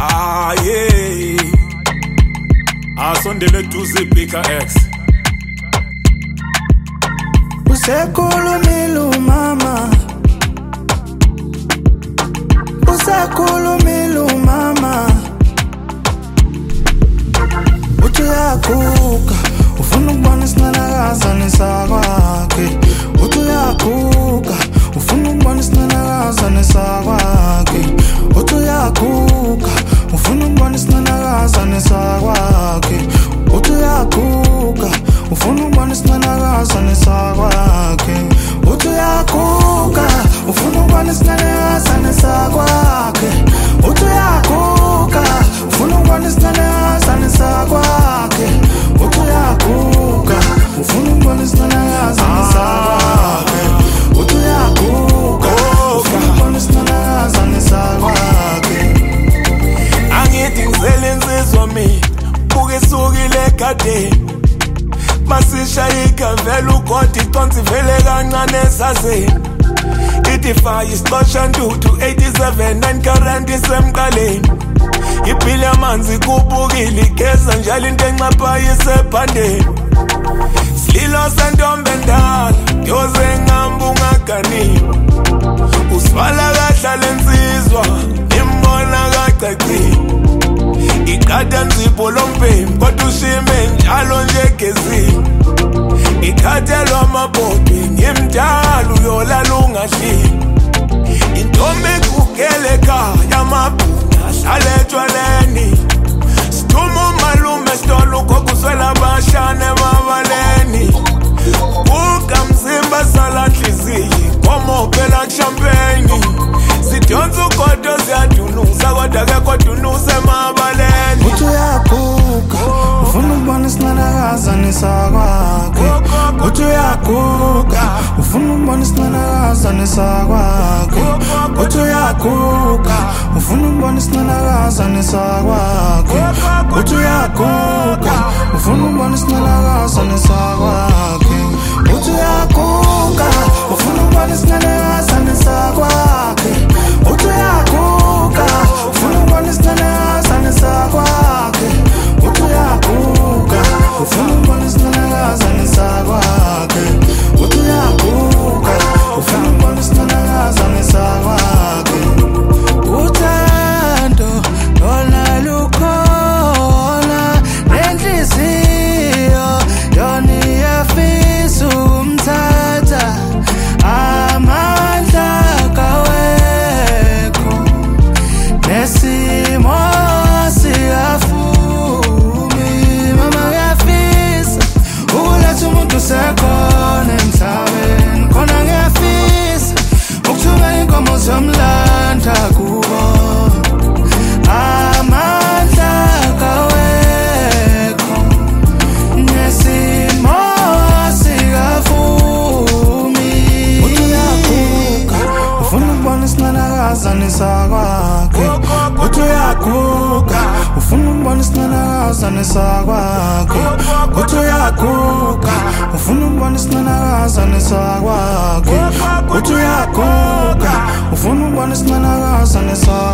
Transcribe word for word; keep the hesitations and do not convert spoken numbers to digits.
Ah yeah, asondele duze Bika X. Usekhulumile mama, usekhulumile mama, uthi uyaguga ufuna ukubona isinanakazane sakwakhe, uthi uyaguga ufuna ukubona isinanakazane sakwakhe, uthi uyaguga ufuna ukubona isinanakazane sakwakhe, uthi uyaguga ufuna ukubona isinanakazane sakwakhe, uthi uyaguga ufuna ukubona isinanakazane sakwakhe, uthi uyaguga ufuna ukubona isinanakazane sakwakhe, uthi uyaguga ufuna ukubona isinanakazane sakwakhe, uthi uyaguga ufuna ukubona isinanakazane sakwakhe. Angithi ngizele insizwa mi buke sukile egadeni masisha ikavela ugodi iconsi vele kancane esazeni ithi fire isixosha ntuthu eighty-seven nine current isemqaleni iphile amanzi kubukile igeza njalo into enxaphayo isebhandeni sililo sentombe endala yoze ngihamba ungaganini usifala kahle lensizwa imbona kacacile ikhatha nzipho lompembi kodwa ushime njalo nje gezini ikhathelwa amabhodwe ngimdala uyolala ungahleli intombi igugele ekhaya amabhuna ahlala etshwaleni sithuma umalume esitolo ugogo uswela abashane emabaleni buka mzimba sala nhliziyo komo phela kushampeni sidonsa ugodo ziyadunusa kodwa ke kodunusa emabaleni uthi uyaguga ufuna ukubona isinanakazane sakwakhe, uthi uyaguga ufuna ukubona isinanakazane sakwakhe, uthi uyaguga ufuna ukubona isinanakazane sakwakhe, uthi uyaguga ufuna ukubona isinanakazane sakwakhe, uthi uyaguga ufuna ukubona isinanakazane sakwakhe, uthi uyaguga ufuna ukubona isinanakazane sakwakhe, uthi uyaguga ufuna ukubona isinanakazane sakwakhe, uthi uyaguga ufuna ukubona isinanakazane sakwakhe. Uthando lona lukhona nenhliziyo yona iyafisa ukumthatha amandla kawekho nesimo siyafumi mama ngiyafisa ukuletha umuntu sekhona emhlabeni khona ngiyafisa ukuthuma inkomo zomlanda kubo amandla kawekho nesimo sikafumi uthi uyaguga ufuna ukubona isinanakazane sakwakhe, uthi uyaguga ufuna ukubona isinanakazane sakwakhe, uthi uyaguga ufuna ukubona isinanakazane sakwakhe, uthi uyaguga ufuna ukubona isinanakazane sakwakhe.